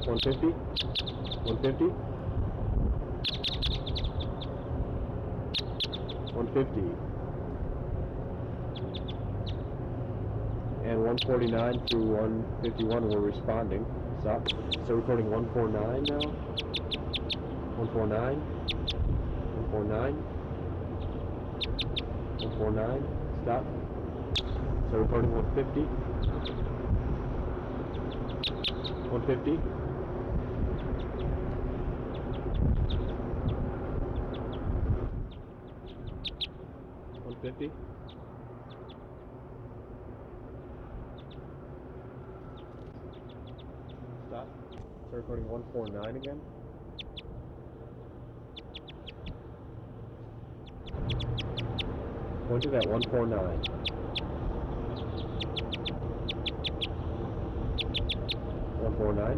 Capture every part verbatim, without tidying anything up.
one fifty, one fifty, one fifty, and one forty-nine through one fifty-one we're responding. Stop. So recording one forty-nine now. one forty-nine, one forty-nine, one forty-nine, stop. So recording one fifty, one fifty, one fifty, stop. So recording one forty-nine again. Pointed at one forty-nine. one forty-nine.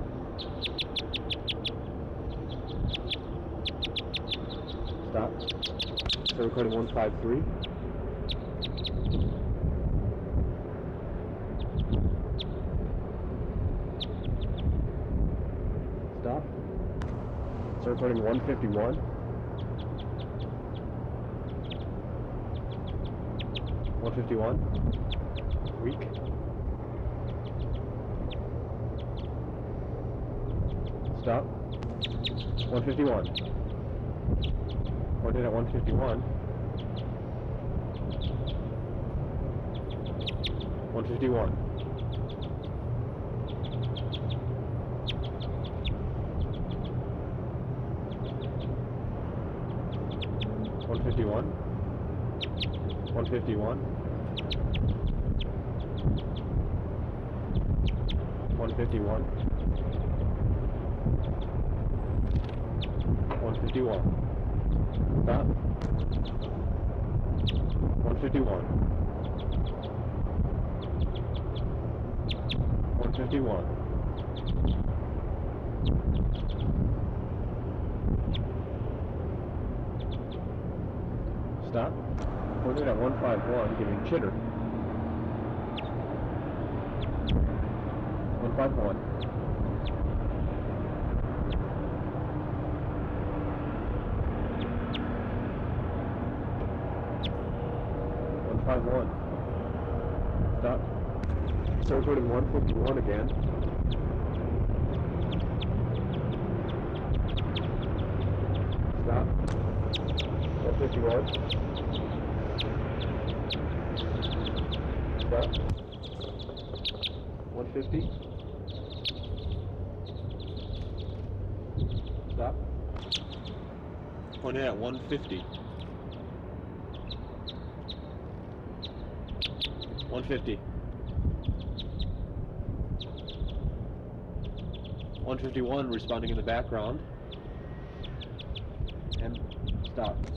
Stop. So recording one fifty-three. Stop. So recording one fifty-one. one fifty-one. Weak. Stop. one fifty-one. Pointed at one fifty-one. one fifty-one. one fifty-one. one fifty-one. one fifty-one. one fifty-one. Stop. one fifty-one. one fifty-one. Stop. Pointed at one fifty-one, giving chitter. one fifty-one. one fifty-one. Stop. So recording one fifty-one again. Stop. one fifty-one. Stop. one fifty. Stop. Pointed at one fifty. one fifty. one fifty-one responding in the background. And stop.